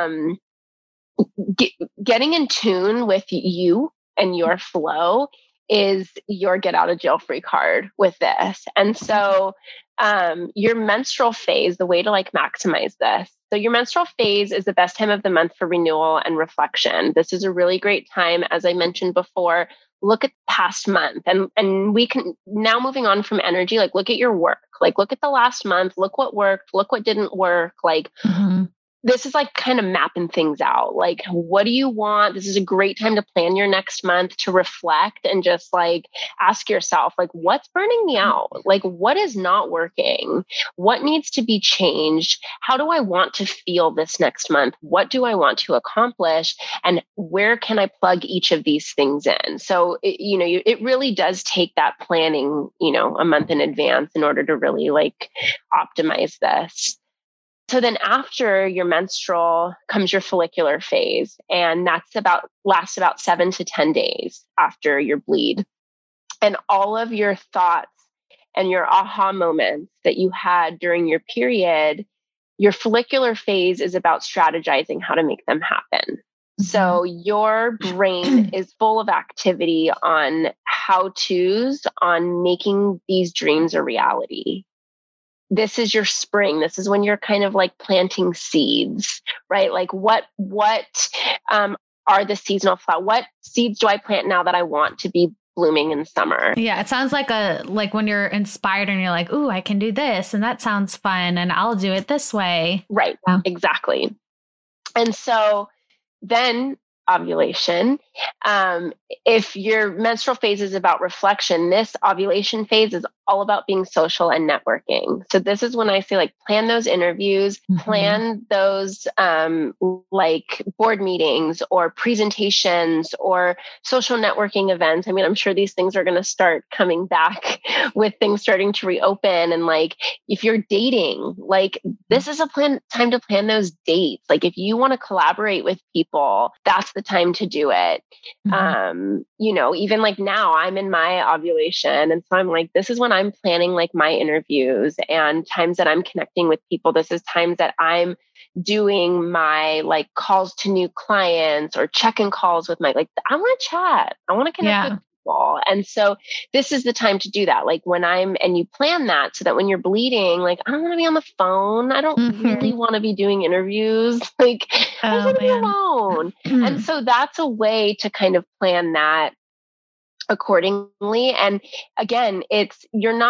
Speaker 2: getting in tune with you and your flow is your get out of jail free card with this. And so your menstrual phase, the way to like maximize this. So your menstrual phase is the best time of the month for renewal and reflection. This is a really great time. As I mentioned before, look at the past month and we can now moving on from energy, like look at your work, like look at the last month, look what worked, look what didn't work. Like this is like kind of mapping things out. Like, what do you want? This is a great time to plan your next month, to reflect and just like ask yourself, like, what's burning me out? Like, what is not working? What needs to be changed? How do I want to feel this next month? What do I want to accomplish? And where can I plug each of these things in? So, it really does take that planning, a month in advance in order to really like optimize this. So then after your menstrual comes your follicular phase, and lasts about 7 to 10 days after your bleed. And all of your thoughts and your aha moments that you had during your period, your follicular phase is about strategizing how to make them happen. Mm-hmm. So your brain is full of activity on how-tos on making these dreams a reality. This is your spring. This is when you're kind of like planting seeds, right? Like what are the seasonal flowers? What seeds do I plant now that I want to be blooming in summer?
Speaker 3: Yeah. It sounds like when you're inspired and you're like, ooh, I can do this. And that sounds fun. And I'll do it this way.
Speaker 2: Right. Yeah. Exactly. And so then ovulation. If your menstrual phase is about reflection, this ovulation phase is all about being social and networking. So this is when I say like plan those interviews, mm-hmm. plan those like board meetings or presentations or social networking events. I mean, I'm sure these things are going to start coming back with things starting to reopen. And like, if you're dating, like this is a time to plan those dates. Like if you want to collaborate with people, that's the time to do it. Mm-hmm. Even like now I'm in my ovulation. And so I'm like, this is when I'm planning like my interviews and times that I'm connecting with people. This is times that I'm doing my like calls to new clients or check-in calls with I want to chat. I want to connect with people. And so this is the time to do that. Like and you plan that so that when you're bleeding, like, I don't want to be on the phone. I don't mm-hmm. really want to be doing interviews. Like I want to be alone. And so that's a way to kind of plan that accordingly. And again, it's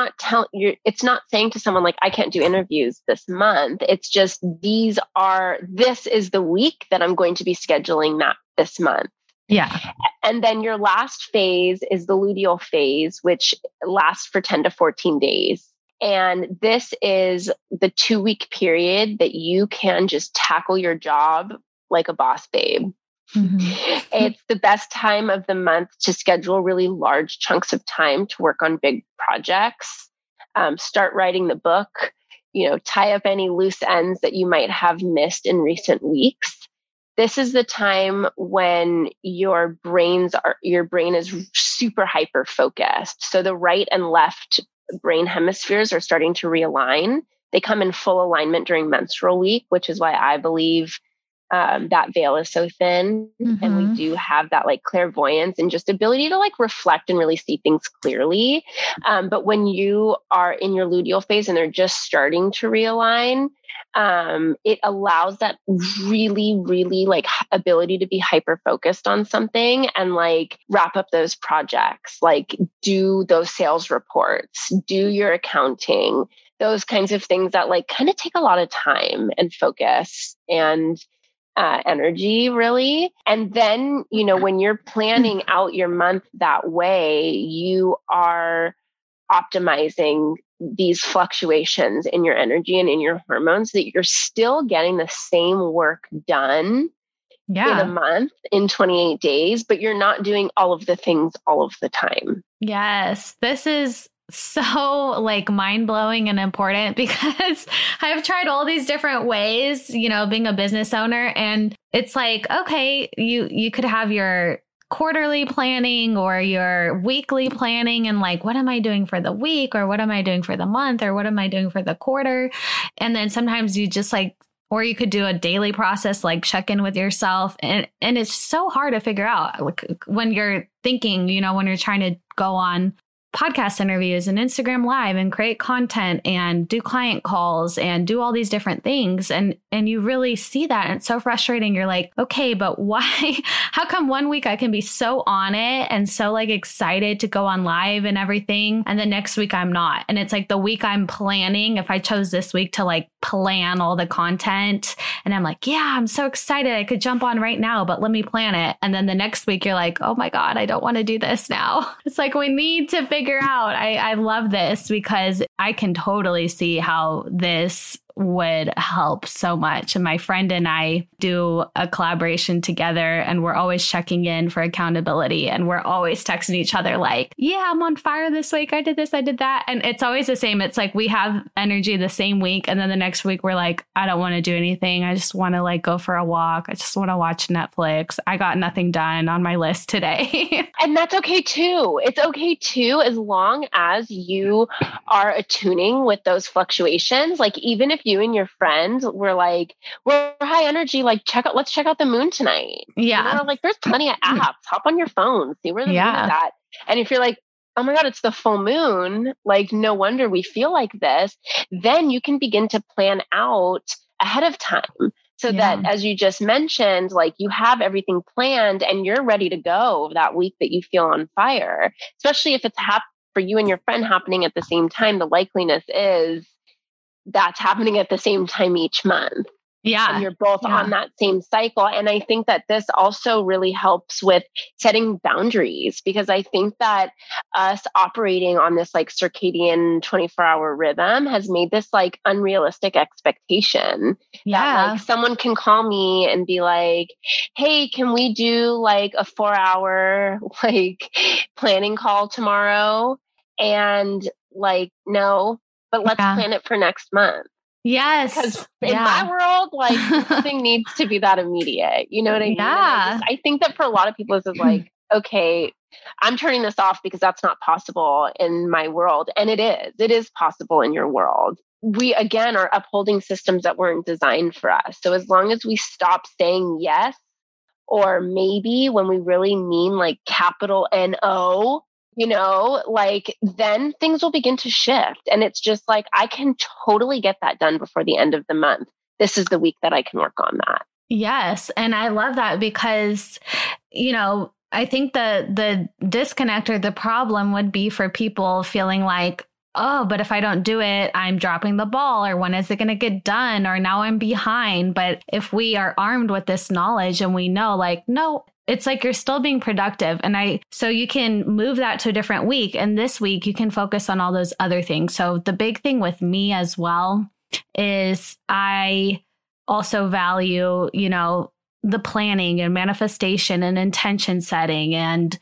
Speaker 2: not saying to someone like, I can't do interviews this month. It's just, this is the week that I'm going to be scheduling that this month.
Speaker 3: Yeah.
Speaker 2: And then your last phase is the luteal phase, which lasts for 10 to 14 days. And this is the 2-week period that you can just tackle your job like a boss babe. Mm-hmm. It's the best time of the month to schedule really large chunks of time to work on big projects, start writing the book, tie up any loose ends that you might have missed in recent weeks. This is the time when your brain is super hyper focused. So the right and left brain hemispheres are starting to realign. They come in full alignment during menstrual week, which is why I believe that veil is so thin. Mm-hmm. And we do have that like clairvoyance and just ability to like reflect and really see things clearly. But when you are in your luteal phase and they're just starting to realign, it allows that really, really like ability to be hyper focused on something and like wrap up those projects, like do those sales reports, do your accounting, those kinds of things that like kind of take a lot of time and focus and energy, really. And then, when you're planning out your month that way, you are optimizing these fluctuations in your energy and in your hormones so that you're still getting the same work done in a month, in 28 days, but you're not doing all of the things all of the time.
Speaker 3: Yes, this is so like mind blowing and important because I've tried all these different ways, being a business owner. And it's like, okay, you could have your quarterly planning or your weekly planning and like, what am I doing for the week or what am I doing for the month or what am I doing for the quarter? And then sometimes you just like, or you could do a daily process, like check in with yourself. And it's so hard to figure out like, when you're thinking, when you're trying to go on podcast interviews and Instagram Live and create content and do client calls and do all these different things. And you really see that. And it's so frustrating. You're like, okay, but why? How come one week I can be so on it and so like excited to go on live and everything, and the next week I'm not? And it's like the week I'm planning, if I chose this week to like
Speaker 1: plan all the content. And I'm like, yeah, I'm so excited. I could jump on right now, but let me plan it. And then the next week you're like, oh my God, I don't want to do this now. It's like, we need to figure out. I love this because I can totally see how this would help so much. And my friend and I do a collaboration together, and we're always checking in for accountability. And we're always texting each other like, yeah, I'm on fire this week. I did this, I did that. And it's always the same. It's like we have energy the same week. And then the next week we're like, I don't want to do anything. I just want to like go for a walk. I just want to watch Netflix. I got nothing done on my list today.
Speaker 2: And that's okay too. It's okay too, as long as you are attuning with those fluctuations. Like even if you and your friends were like, we're high energy, like let's check out the moon tonight.
Speaker 1: Yeah.
Speaker 2: You know, like there's plenty of apps. Hop on your phone, see where the moon is at. And if you're like, oh my God, it's the full moon, like no wonder we feel like this, then you can begin to plan out ahead of time. So that, as you just mentioned, like you have everything planned and you're ready to go that week that you feel on fire, especially if it's for you and your friend happening at the same time. The likeliness is that's happening at the same time each month.
Speaker 1: Yeah.
Speaker 2: And you're both on that same cycle. And I think that this also really helps with setting boundaries, because I think that us operating on this like circadian 24-hour rhythm has made this like unrealistic expectation. That like someone can call me and be like, hey, can we do like a 4-hour like planning call tomorrow? And like, no, but let's plan it for next month.
Speaker 1: Yes.
Speaker 2: Because in my world, like nothing needs to be that immediate. You know what I mean?
Speaker 1: Yeah.
Speaker 2: I think that for a lot of people, this is like, okay, I'm turning this off because that's not possible in my world. And it is possible in your world. We, again, are upholding systems that weren't designed for us. So as long as we stop saying yes, or maybe when we really mean like capital N-O, you know, like then things will begin to shift. And it's just like, I can totally get that done before the end of the month. This is the week that I can work on that.
Speaker 1: Yes. And I love that because, you know, I think the disconnect or the problem would be for people feeling like, oh, but if I don't do it, I'm dropping the ball, or when is it going to get done? Or now I'm behind. But if we are armed with this knowledge and we know like, no, it's like you're still being productive. And so you can move that to a different week. And this week you can focus on all those other things. So the big thing with me as well is I also value, you know, the planning and manifestation and intention setting and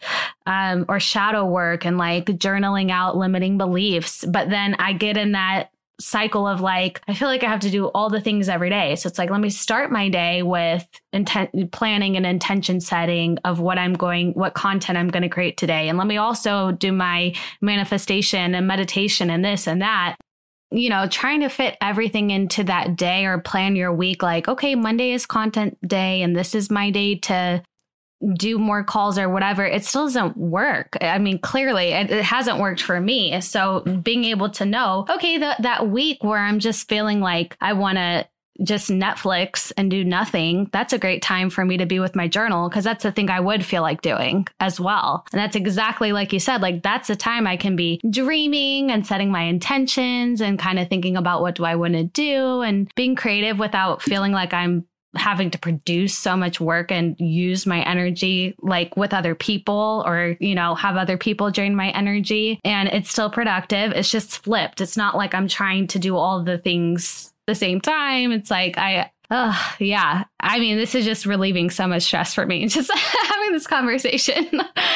Speaker 1: or shadow work and like journaling out limiting beliefs. But then I get in that cycle of like, I feel like I have to do all the things every day. So it's like, let me start my day with planning and intention setting of what content I'm going to create today. And let me also do my manifestation and meditation and this and that. You know, trying to fit everything into that day or plan your week like, okay, Monday is content day and this is my day to do more calls or whatever. It still doesn't work. I mean, clearly it hasn't worked for me. So being able to know, okay, that week where I'm just feeling like I want to just Netflix and do nothing, that's a great time for me to be with my journal, because that's the thing I would feel like doing as well. And that's exactly like you said, like that's the time I can be dreaming and setting my intentions and kind of thinking about what do I want to do and being creative without feeling like I'm having to produce so much work and use my energy like with other people or, you know, have other people drain my energy. And it's still productive. It's just flipped. It's not like I'm trying to do all the things the same time. It's like, yeah. I mean, this is just relieving so much stress for me. Just having this conversation,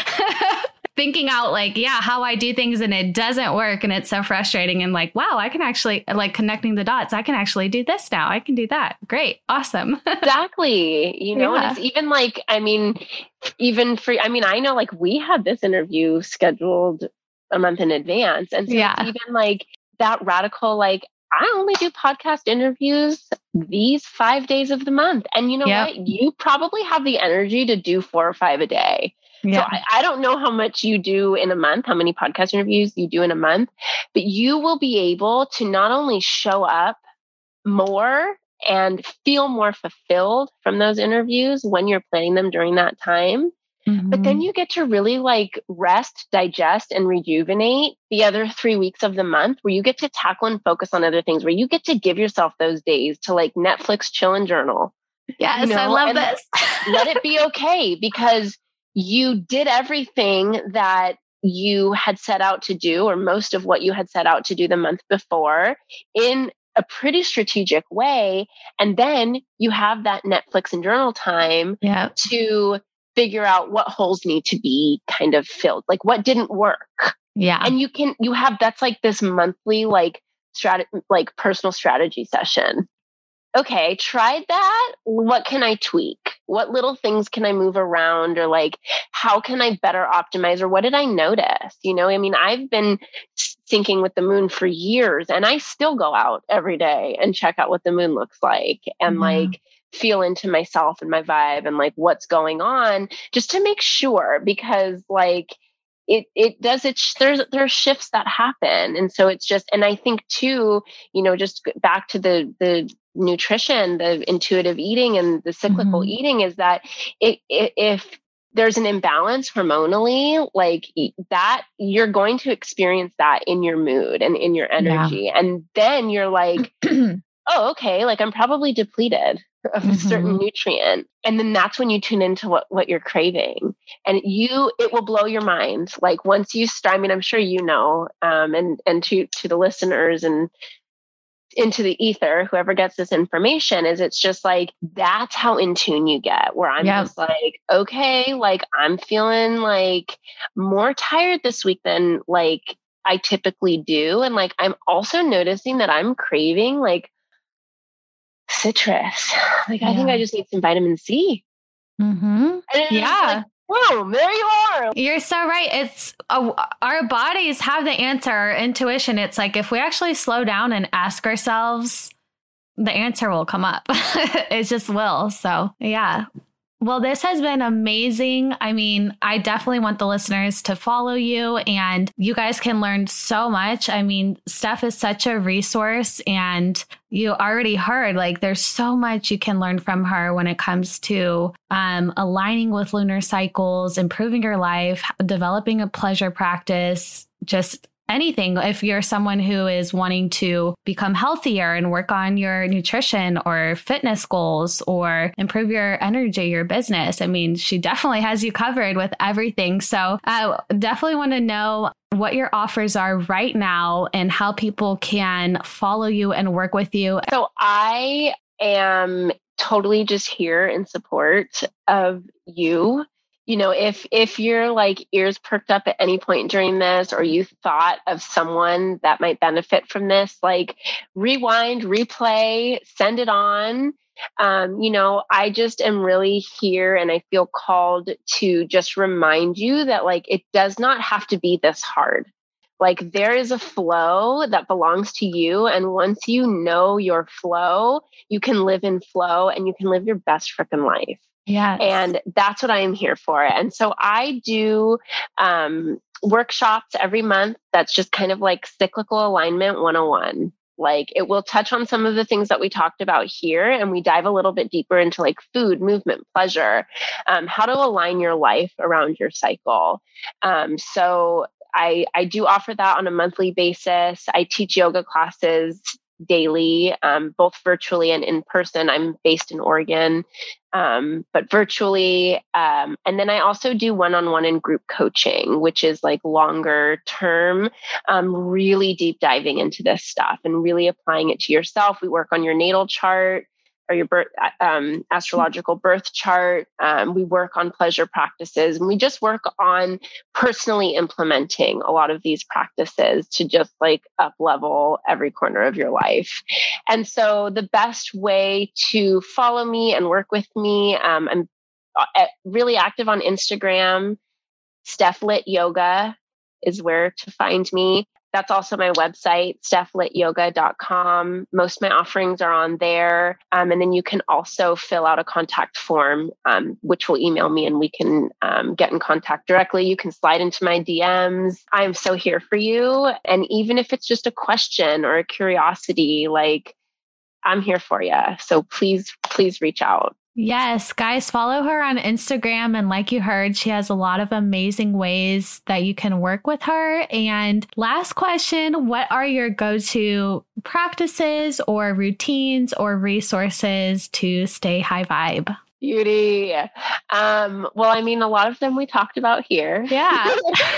Speaker 1: thinking out like, yeah, how I do things and it doesn't work. And it's so frustrating. And like, wow, I can actually like connecting the dots. I can actually do this now. I can do that. Great. Awesome.
Speaker 2: Exactly. You know, and it's even like, I mean, I know like we had this interview scheduled a month in advance. And so it's even like that radical, like, I only do podcast interviews these 5 days of the month. And you know what? You probably have the energy to do 4 or 5 a day. So I don't know how much you do in a month, how many podcast interviews you do in a month, but you will be able to not only show up more and feel more fulfilled from those interviews when you're planning them during that time, But then you get to really like rest, digest, and rejuvenate the other 3 weeks of the month where you get to tackle and focus on other things, where you get to give yourself those days to like Netflix, chill, and journal.
Speaker 3: Yes, I love this.
Speaker 2: Let it be okay, because you did everything that you had set out to do, or most of what you had set out to do the month before, in a pretty strategic way. And then you have that Netflix and journal time to figure out what holes need to be kind of filled, like what didn't work.
Speaker 3: Yeah.
Speaker 2: And you have, that's like this monthly, like personal strategy session. Okay, tried that. What can I tweak? What little things can I move around? Or like, how can I better optimize? Or what did I notice? You know, I mean, I've been syncing with the moon for years, and I still go out every day and check out what the moon looks like, and like feel into myself and my vibe and like what's going on, just to make sure, because like there's shifts that happen. And so it's just, and I think too, you know, just back to the nutrition, the intuitive eating and the cyclical eating, is that if there's an imbalance hormonally, like that, you're going to experience that in your mood and in your energy. And then you're like, oh, okay, like I'm probably depleted of a certain nutrient. And then that's when you tune into what you're craving. And it will blow your mind. Like once you start, I mean, I'm sure you know, and to the listeners and into the ether, whoever gets this information, is it's just like, that's how in tune you get, where I'm just like, okay, like I'm feeling like more tired this week than like I typically do. And like, I'm also noticing that I'm craving like citrus. Like, I think I just need some vitamin C. And like, boom, there you are.
Speaker 3: You're so right. It's our bodies have the answer, our intuition. It's like, if we actually slow down and ask ourselves, the answer will come up. It just will. So yeah. Well, this has been amazing. I mean, I definitely want the listeners to follow you, and you guys can learn so much. I mean, Steph is such a resource, and you already heard, like, there's so much you can learn from her when it comes to aligning with lunar cycles, improving your life, developing a pleasure practice, just anything. If you're someone who is wanting to become healthier and work on your nutrition or fitness goals or improve your energy, your business, I mean, she definitely has you covered with everything. So I definitely want to know what your offers are right now and how people can follow you and work with you.
Speaker 2: So I am totally just here in support of you. You know, if you're like ears perked up at any point during this, or you thought of someone that might benefit from this, like rewind, replay, send it on. You know, I just am really here, and I feel called to just remind you that like, it does not have to be this hard. Like there is a flow that belongs to you. And once you know your flow, you can live in flow and you can live your best freaking life.
Speaker 3: Yeah.
Speaker 2: And that's what I am here for. And so I do workshops every month. That's just kind of like cyclical alignment 101. Like it will touch on some of the things that we talked about here. And we dive a little bit deeper into like food, movement, pleasure, how to align your life around your cycle. So I do offer that on a monthly basis. I teach yoga classes daily, both virtually and in person. I'm based in Oregon, but virtually. And then I also do one-on-one and group coaching, which is like longer term, really deep diving into this stuff and really applying it to yourself. We work on your natal chart or your birth, astrological birth chart. We work on pleasure practices, and we just work on personally implementing a lot of these practices to just like up level every corner of your life. And so the best way to follow me and work with me, I'm really active on Instagram. Steph Lit Yoga is where to find me. That's also my website, stephlityoga.com. Most of my offerings are on there. And then you can also fill out a contact form, which will email me, and we can get in contact directly. You can slide into my DMs. I'm so here for you. And even if it's just a question or a curiosity, like I'm here for you. So please reach out.
Speaker 1: Yes, guys, follow her on Instagram. And like you heard, she has a lot of amazing ways that you can work with her. And last question, what are your go-to practices or routines or resources to stay high vibe?
Speaker 2: Beauty. Well, I mean, a lot of them we talked about here.
Speaker 1: Yeah.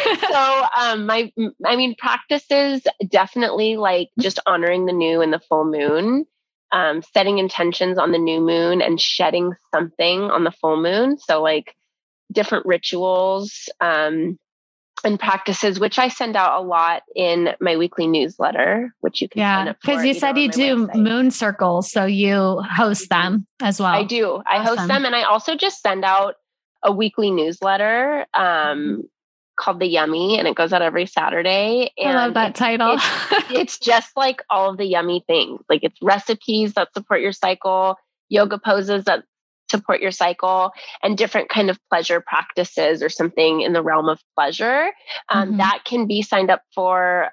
Speaker 2: So, practices definitely like just honoring the new and the full moon, setting intentions on the new moon and shedding something on the full moon. So like different rituals, and practices, which I send out a lot in my weekly newsletter, which you can sign up for.
Speaker 1: Because you said you do
Speaker 2: website.
Speaker 1: moon circles, so you host them as well.
Speaker 2: I do. I host them, and I also just send out a weekly newsletter called The Yummy, and it goes out every Saturday. And
Speaker 1: I love that title.
Speaker 2: It's just like all of the yummy things. Like it's recipes that support your cycle, yoga poses that support your cycle, and different kind of pleasure practices or something in the realm of pleasure. That can be signed up for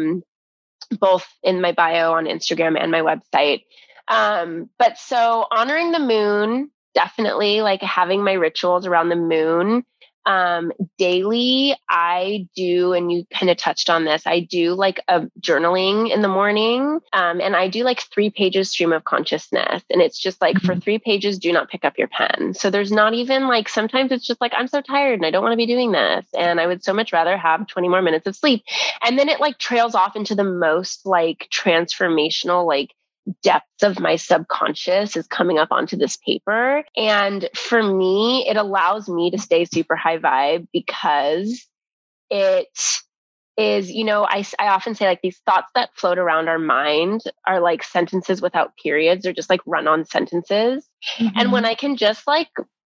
Speaker 2: both in my bio on Instagram and my website. But so honoring the moon, definitely like having my rituals around the moon. Daily, I do, and you kind of touched on this, I do like a journaling in the morning. And I do like 3 pages stream of consciousness. And it's just like for 3 pages, do not pick up your pen. So there's not even like, sometimes it's just like, I'm so tired and I don't want to be doing this. And I would so much rather have 20 more minutes of sleep. And then it like trails off into the most like transformational, like depths of my subconscious is coming up onto this paper. And for me, it allows me to stay super high vibe because it is, I often say like these thoughts that float around our mind are like sentences without periods. They're just like run-on sentences. And when I can just like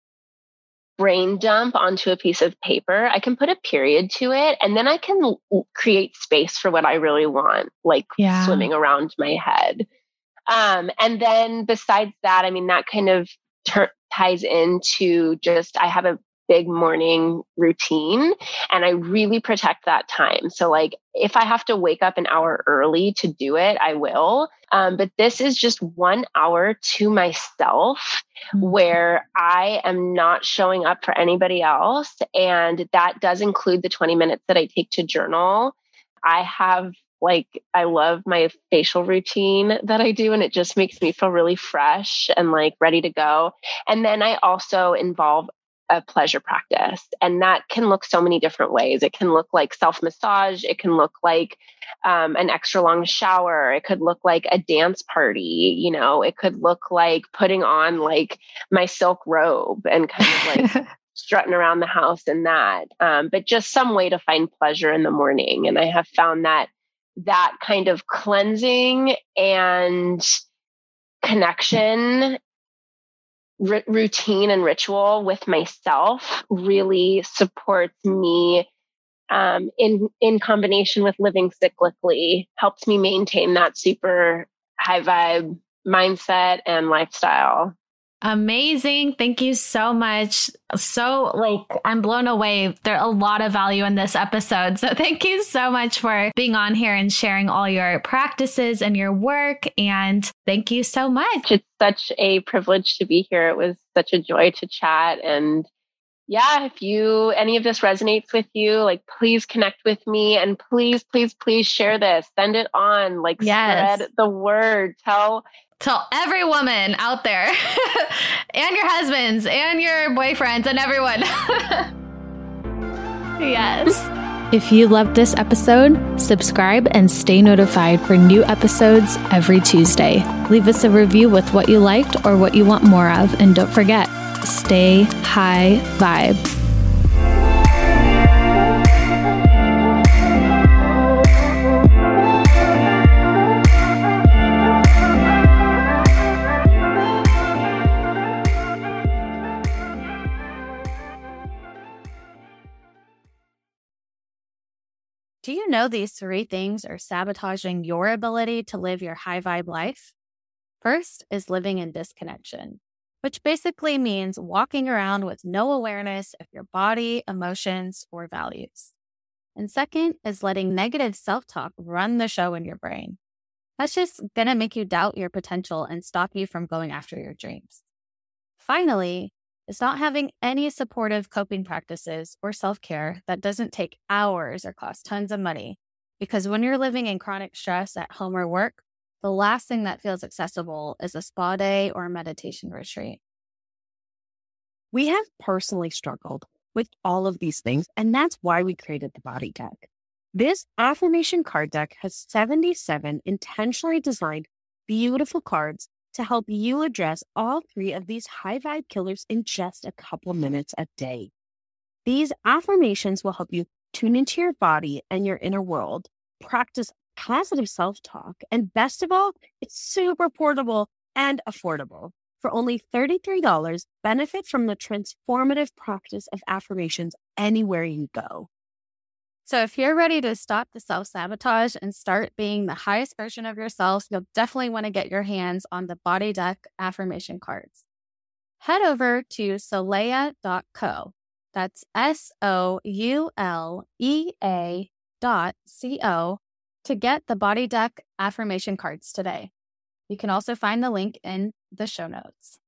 Speaker 2: brain dump onto a piece of paper, I can put a period to it, and then I can create space for what I really want, like swimming around my head. And then besides that, I mean, that kind of ties into just, I have a big morning routine and I really protect that time. So like, if I have to wake up an hour early to do it, I will. But this is just 1 hour to myself where I am not showing up for anybody else. And that does include the 20 minutes that I take to journal. I love my facial routine that I do, and it just makes me feel really fresh and like ready to go. And then I also involve a pleasure practice, and that can look so many different ways. It can look like self-massage. It can look like an extra long shower. It could look like a dance party. It could look like putting on like my silk robe and kind of like strutting around the house in that. But just some way to find pleasure in the morning. And I have found that kind of cleansing and connection, routine and ritual with myself really supports me in combination with living cyclically, helps me maintain that super high vibe mindset and lifestyle.
Speaker 1: Amazing. Thank you so much. So I'm blown away. There's a lot of value in this episode. So thank you so much for being on here and sharing all your practices and your work. And thank you so much.
Speaker 2: It's such a privilege to be here. It was such a joy to chat. And yeah, if any of this resonates with you, like please connect with me and please, please, please share this, send it on, spread the word, tell
Speaker 1: every woman out there and your husbands and your boyfriends and everyone. Yes. If you loved this episode, subscribe and stay notified for new episodes every Tuesday. Leave us a review with what you liked or what you want more of. And don't forget, stay high vibe.
Speaker 4: Do you know these 3 things are sabotaging your ability to live your high vibe life? First is living in disconnection, which basically means walking around with no awareness of your body, emotions, or values. And second is letting negative self-talk run the show in your brain. That's just going to make you doubt your potential and stop you from going after your dreams. Finally, is not having any supportive coping practices or self-care that doesn't take hours or cost tons of money. Because when you're living in chronic stress at home or work, the last thing that feels accessible is a spa day or a meditation retreat.
Speaker 5: We have personally struggled with all of these things, and that's why we created the Body Deck. This affirmation card deck has 77 intentionally designed, beautiful cards to help you address all 3 of these high vibe killers in just a couple minutes a day. These affirmations will help you tune into your body and your inner world, practice positive self-talk, and best of all, it's super portable and affordable. For only $33, benefit from the transformative practice of affirmations anywhere you go.
Speaker 4: So if you're ready to stop the self-sabotage and start being the highest version of yourself, you'll definitely want to get your hands on the Body Deck affirmation cards. Head over to soulea.co. That's SOULEA.co to get the Body Deck affirmation cards today. You can also find the link in the show notes.